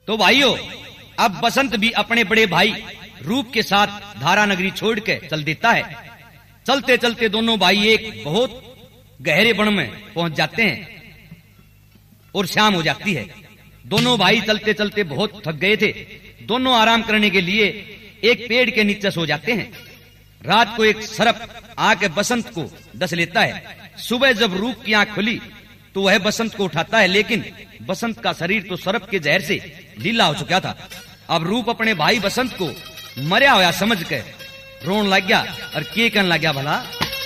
तो भाइयों, अब बसंत भी अपने बड़े भाई रूप के साथ धारा नगरी छोड़ के चल देता है। चलते चलते दोनों भाई एक बहुत गहरे वन में पहुंच जाते हैं और शाम हो जाती है। दोनों भाई चलते चलते बहुत थक गए थे। दोनों आराम करने के लिए एक पेड़ के नीचे सो जाते हैं। रात को एक सर्प आके बसंत को डस लेता है। सुबह जब रूप की आंख खुली तो वह बसंत को उठाता है, लेकिन बसंत का शरीर तो सर्प के जहर से लीला हो चुका था। अब रूप अपने भाई बसंत को मरया होया समझ के रोन लग गया और के कहने लग गया, भला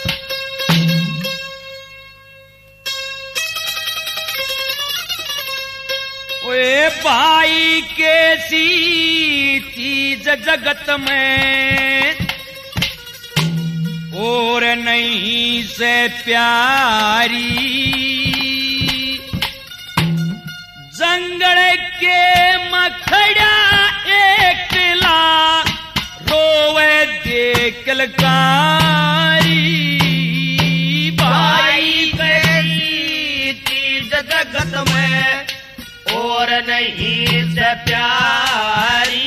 ओए भाई कैसी चीज जगत में और नहीं से प्यारी, जंगल के मखड़ा एकला रोवे देखल कारी। भाई कैसी चीज जगत में और नहीं से प्यारी,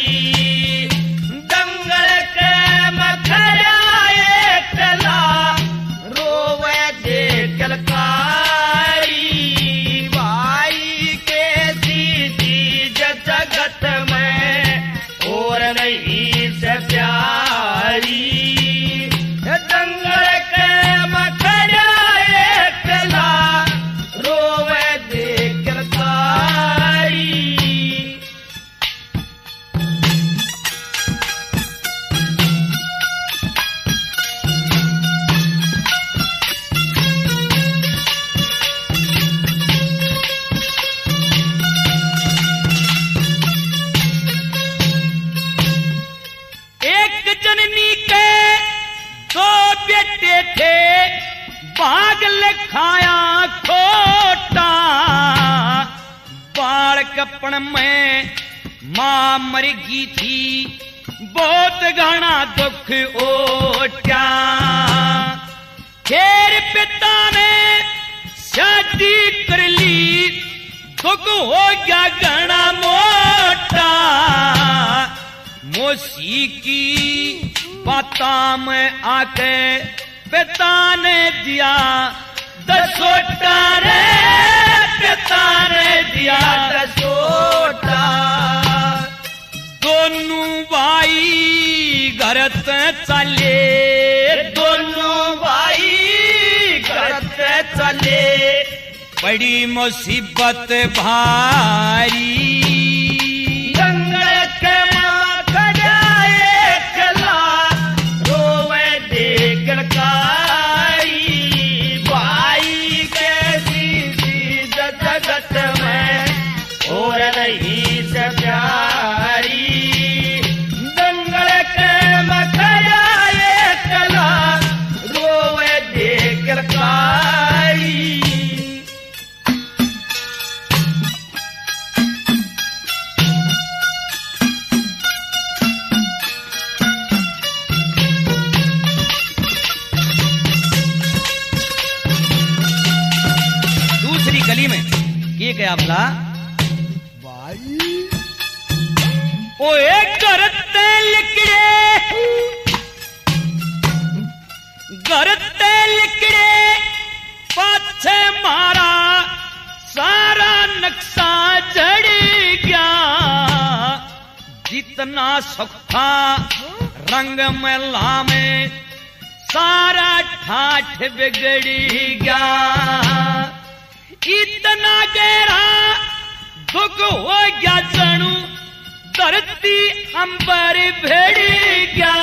जंगल के मखड़ा एकला रोवे देखल कारी। भाई कैसी चीज जगत में और नहीं से प्यारी, जंगल के मखड़ा एकला रोवे देखल कारी। एक जननी के दो बेटे थे, भाग लिखाया खोटा। बालकपन में मां मर गई थी, बहुत घना दुख ओटा। फिर पिता ने शादी कर ली, दुख हो गया घना मोटा। मोसी की बाता में आके पिता ने दिया दसोटा रे, पिता ने दिया दसोटा। दोनों भाई घर चले, दोनों भाई घर चले, बड़ी मुसीबत भारी। जंगल के मखड़ा एकला रोवे देखल कारी। भाई कैसी चीज जगत में और नहीं से प्यारी, जंगल के मखड़ा एकला रोवे देखल कारी। गली में ये क्या भला भाई ओए करते लिकड़े पाछे मारा सारा नक्शा जड़ गया। जितना सुखा रंग मैला में सारा ठाठ बिगड़ गया। इतना गहरा दुख हो गया, जनू धरती अंबर भेड़ गया।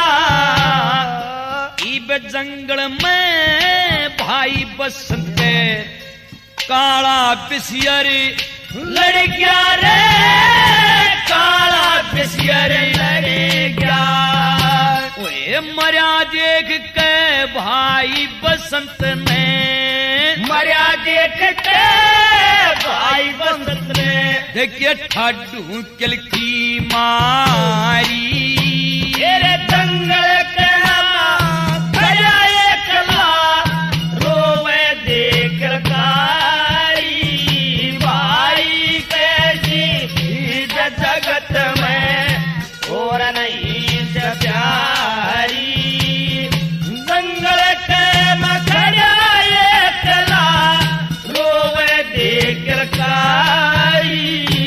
इब जंगल में भाई बसंत काला बिसियर लड़ गया रे, काला बिसियर लड़ गया। ओए मर्या देख के भाई बसंत ने, मर्या देख के भाई बसंत ने, देखिए ठाडू किल की मारी। तेरे जंगल के खड़ा एकला रोवे देख कारी। भाई कैसी जगत जगत में और नहीं से प्यारी। जंगल के मखड़ा एकला रोवे देख कारी।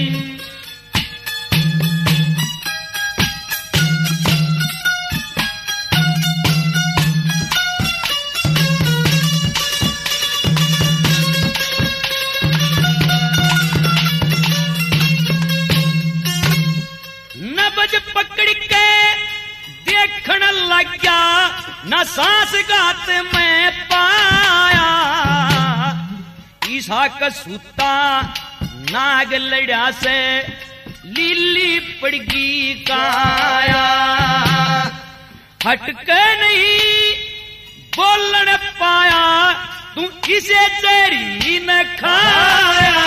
नब्ज पकड़ के देखण लग गया, न सांस गात में पाया। ईसा का सूता नाग लड़ा से लीली पड़गी काया। हटके नहीं बोलन पाया, तू इसे तेरी न खाया।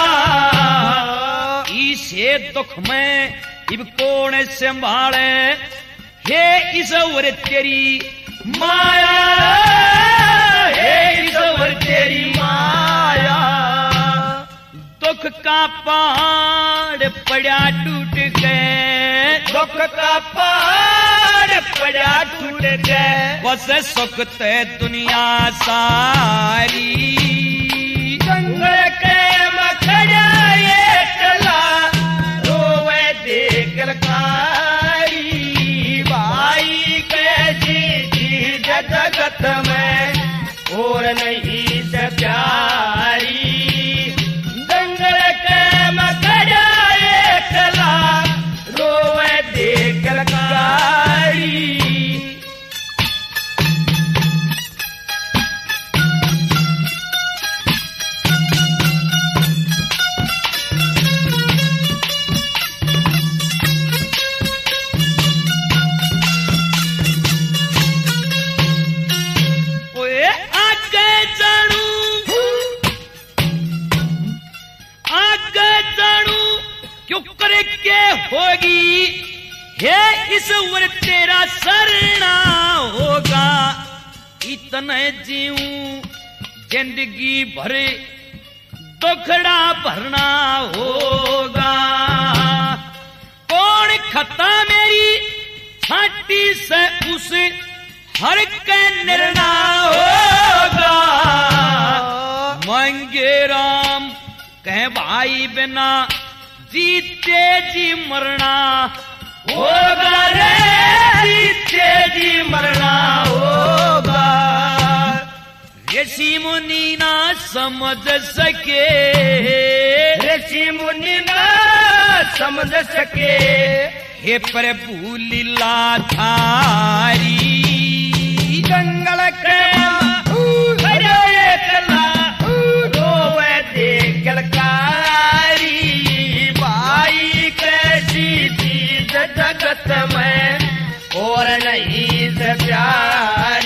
इसे दुख में इब कौन संभाले, हे ईश्वर तेरी माया, हे ईश्वर तेरी माया। दुख का पहाड़ पड़ा टूट गए, दुख का पहाड़ पड़ा टूट गए। बस सुख ते दुनिया सारी। जंगल के मखड़ा एकला रोवे देख कारी। भाई कैसी चीज जगत में और नहीं से प्यारी। जंगल के मखड़ा एकला रोवे देख कारी। क्यों करे के होगी, हे ईश्वर तेरा सरना होगा। इतने जीऊं जिंदगी भर दुखड़ा भरना होगा। कौन खता मेरी छाती से उस हर के निर्णा होगा। मांगे राम कहे भाई बिना जीते जी मरना होगा रे, जीते जी मरना होगा। ऋषि मुनि ना समझ सके, ऋषि मुनि ना समझ सके। हे प्रभु लीला थारी। जंगल के मखड़ा एकला रोवे देख कारी। भाई कैसी चीज जगत में और नहीं से प्यारी।